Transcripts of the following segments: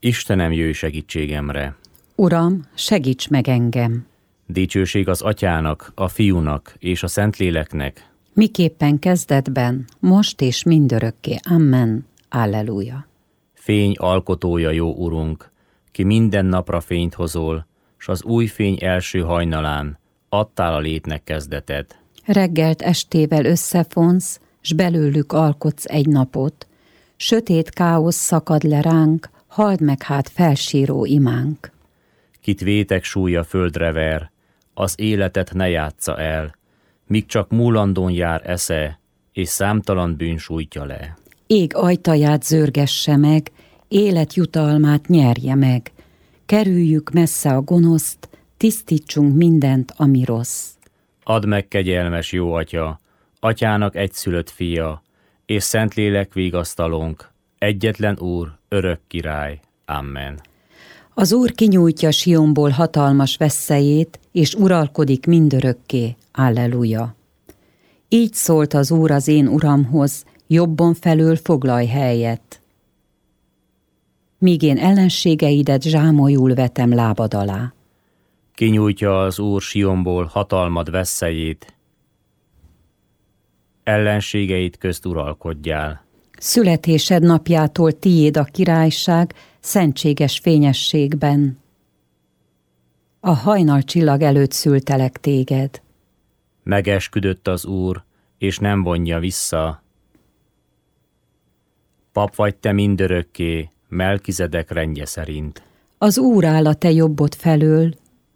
Istenem, jöjj segítségemre! Uram, segíts meg engem! Dicsőség az Atyának, a Fiúnak és a Szentléleknek, miképpen kezdetben, most és mindörökké. Amen. Alleluja. Fény alkotója, jó Urunk, ki minden napra fényt hozol, s az új fény első hajnalán adtál a létnek kezdetet. Reggelt estével összefonsz, s belőlük alkotsz egy napot. Sötét káosz szakad le ránk, halld meg hát felsíró imánk. Kit vétek súlya földre ver, az életet ne játsza el, míg csak múlandón jár esze, és számtalan bűn sújtja le. Ég ajtaját zörgesse meg, élet jutalmát nyerje meg. Kerüljük messze a gonoszt, tisztítsunk mindent, ami rossz. Add meg, kegyelmes jó Atya, Atyának egyszülött fia, és Szentlélek vigasztalónk, egyetlen Úr, örök király. Amen. Az Úr kinyújtja Sionból hatalmas veszélyét, és uralkodik mindörökké. Alleluja. Így szólt az Úr az én Uramhoz, jobbon felől foglalj helyet. Míg én ellenségeidet zsámolyul vetem lábad alá. Kinyújtja az Úr Sionból hatalmad veszélyét, ellenségeit közt uralkodjál. Születésed napjától tiéd a királyság, szentséges fényességben. A hajnalcsillag előtt szültelek téged. Megesküdött az Úr, és nem vonja vissza. Pap vagy te mindörökké, Melkizedek rendje szerint. Az Úr áll a te jobbod felől,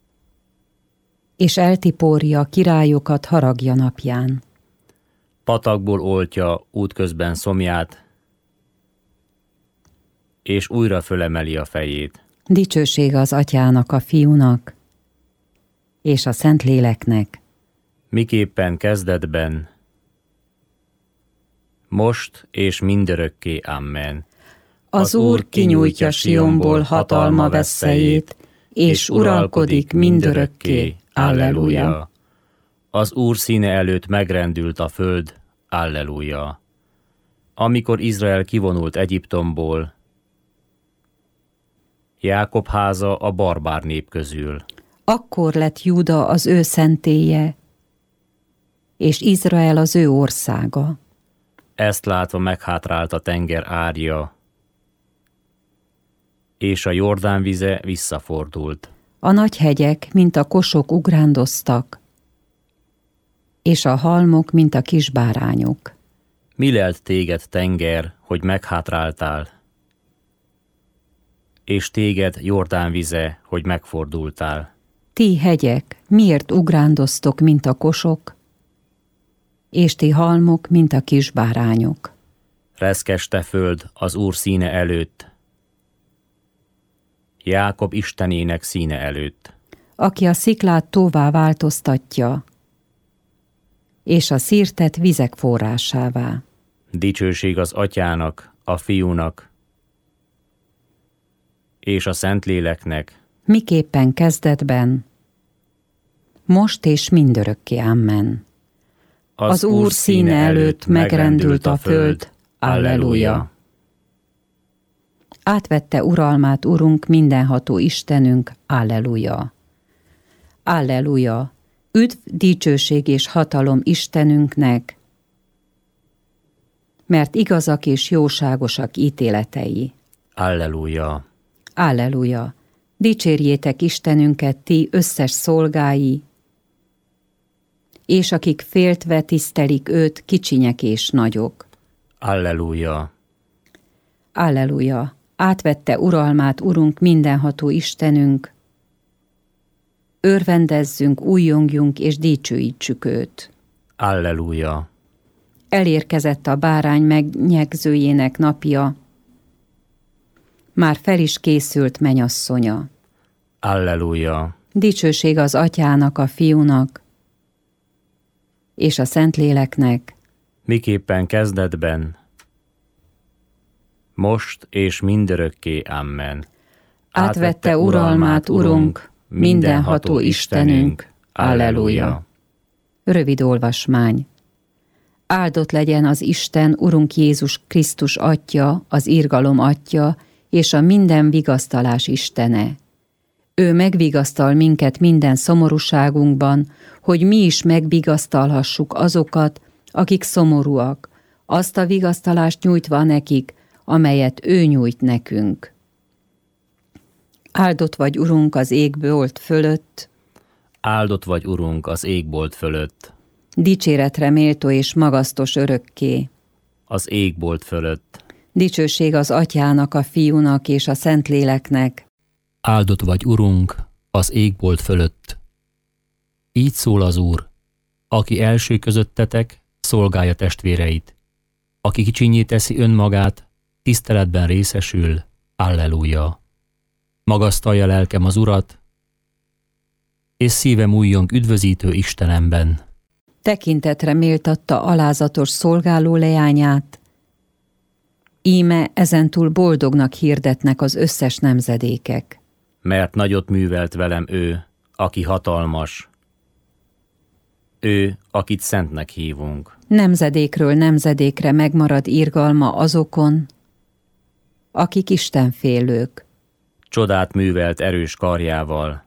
és eltiporja a királyokat haragja napján. Patakból oltja útközben szomját, és újra fölemeli a fejét. Dicsőség az Atyának, a Fiúnak, és a Szentléleknek. Miképpen kezdetben, most és mindörökké. Amen. Az Úr kinyújtja Sionból hatalma veszélyét, és uralkodik mindörökké. Alleluja. Az Úr színe előtt megrendült a föld. Alleluja. Amikor Izrael kivonult Egyiptomból, Jákob háza a barbár nép közül. Akkor lett Júda az ő szentélye, és Izrael az ő országa. Ezt látva meghátrált a tenger árja, és a Jordán vize visszafordult. A nagy hegyek, mint a kosok ugrándoztak, és a halmok, mint a kisbárányok. Mi lelt téged, tenger, hogy meghátráltál, és téged, Jordán vize, hogy megfordultál? Ti hegyek, miért ugrándoztok, mint a kosok, és ti halmok, mint a kisbárányok? Reszkes te föld az Úr színe előtt, Jákob Istenének színe előtt. Aki a sziklát tóvá változtatja, és a szirtet vizek forrásává. Dicsőség az Atyának, a Fiúnak, és a Szentléleknek, miképpen kezdetben, most és mindörökké. Amen. Az Úr színe előtt megrendült a föld. Alleluja. Átvette uralmát Urunk, mindenható Istenünk. Alleluja. Alleluja. Üdv, dicsőség és hatalom Istenünknek, mert igazak és jóságosak ítéletei. Alleluja. Alleluja. Dicsérjétek Istenünket, ti összes szolgái, és akik féltve tisztelik őt, kicsinyek és nagyok. Alleluja. Alleluja. Átvette uralmát Urunk, mindenható Istenünk. Örvendezzünk, újjongjunk és dicsőítsük őt. Alleluja. Elérkezett a bárány megnyegzőjének napja, már fel is készült menyasszonya. Alleluja. Dicsőség az Atyának, a Fiúnak, és a Szentléleknek, miképpen kezdetben, most és mindörökké. Amen. Átvette uralmát Urunk, mindenható Istenünk. Alleluja. Rövid olvasmány. Áldott legyen az Isten, Urunk Jézus Krisztus Atya, az irgalom Atya, és a minden vigasztalás Istene. Ő megvigasztal minket minden szomorúságunkban, hogy mi is megvigasztalhassuk azokat, akik szomorúak, azt a vigasztalást nyújtva nekik, amelyet ő nyújt nekünk. Áldott vagy, Urunk, az égbolt fölött, Áldott vagy, Urunk, az égbolt fölött, dicséretre méltó és magasztos örökké. az égbolt fölött. Dicsőség az Atyának, a Fiúnak és a Szentléleknek. Áldott vagy, Urunk, az égbolt fölött. Így szól az Úr, aki első közöttetek, szolgálja testvéreit. Aki kicsinnyé teszi önmagát, tiszteletben részesül. Alleluja! Magasztalja lelkem az Urat, és szívem újjong üdvözítő Istenemben. Tekintetre méltatta alázatos szolgáló leányát. Íme ezentúl boldognak hirdetnek az összes nemzedékek. Mert nagyot művelt velem ő, aki hatalmas. Ő, akit szentnek hívunk. Nemzedékről nemzedékre megmarad irgalma azokon, akik istenfélők. Csodát művelt erős karjával.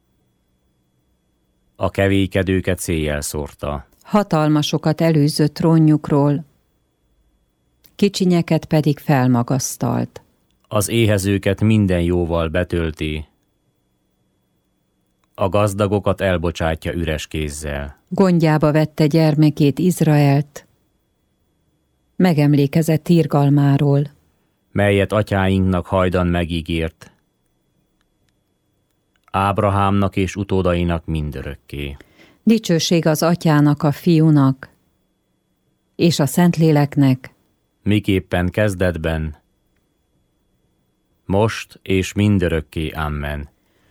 A kevélykedőket széjjel szórta. Hatalmasokat előzött trónjukról, kicsinyeket pedig felmagasztalt. Az éhezőket minden jóval betölti. A gazdagokat elbocsátja üres kézzel. Gondjába vette gyermekét, Izraelt, megemlékezett irgalmáról. Melyet atyáinknak hajdan megígért, Ábrahámnak és utódainak mindörökké. Dicsőség az Atyának, a Fiúnak és a Szentléleknek, Miképpen kezdetben, most és mindörökké. Amen.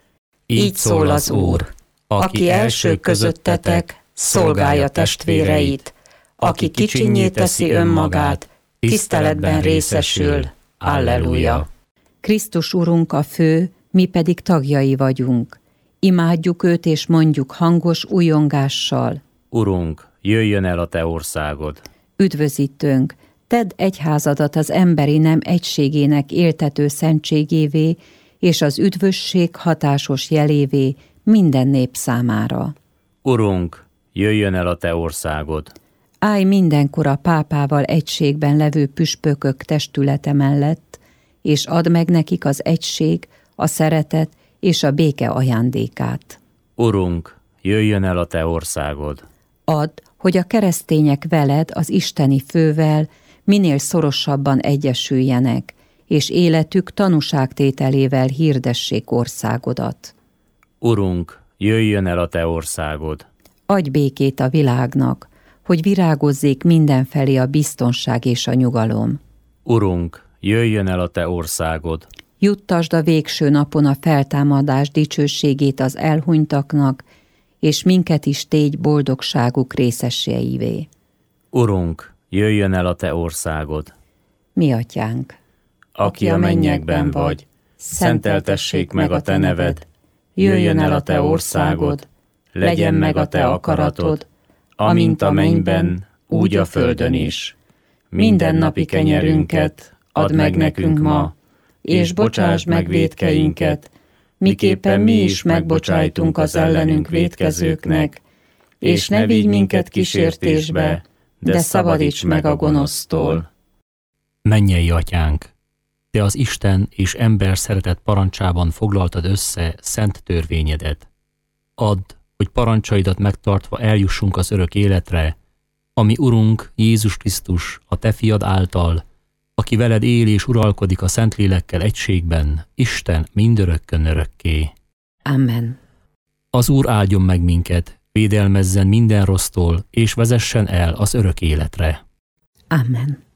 Így szól az Úr, aki első közöttetek, szolgálja testvéreit, aki kicsinnyé teszi önmagát, tiszteletben részesül. Alleluja! Krisztus Urunk a fő, mi pedig tagjai vagyunk. Imádjuk őt és mondjuk hangos újongással. Urunk, jöjjön el a te országod. Üdvözítőnk, tedd egyházadat az emberi nem egységének éltető szentségévé, és az üdvösség hatásos jelévé minden nép számára. Urunk, jöjjön el a te országod. Állj mindenkor a pápával egységben levő püspökök testülete mellett, és add meg nekik az egység, a szeretet és a béke ajándékát. Urunk, jöjjön el a te országod. Add, hogy a keresztények veled, az isteni fővel minél szorosabban egyesüljenek, és életük tanúságtételével hirdessék országodat. Urunk, jöjjön el a te országod. Adj békét a világnak, hogy virágozzék mindenfelé a biztonság és a nyugalom. Urunk, jöjjön el a te országod. Juttasd a végső napon a feltámadás dicsőségét az elhunytaknak, és minket is tégy boldogságuk részeseivé. Urunk, jöjjön el a te országod. Mi atyánk, aki a mennyekben vagy, szenteltessék meg a te neved, jöjjön el a te országod, legyen meg a te akaratod, amint a mennyben, úgy a földön is. Mindennapi kenyerünket add meg nekünk ma, és bocsásd meg vétkeinket, miképpen mi is megbocsájtunk az ellenünk vétkezőknek, és ne vigy minket kísértésbe, de szabadíts meg a gonosztól. Mennyei Atyánk, Te az Isten és ember szeretet parancsában foglaltad össze szent törvényedet. Add, hogy parancsaidat megtartva eljussunk az örök életre, ami Urunk Jézus Krisztus, a Te fiad által, aki veled él és uralkodik a Szentlélekkel egységben, Isten mindörökkön örökké. Amen. Az Úr áldjon meg minket, védelmezzen minden rossztól, és vezessen el az örök életre. Amen.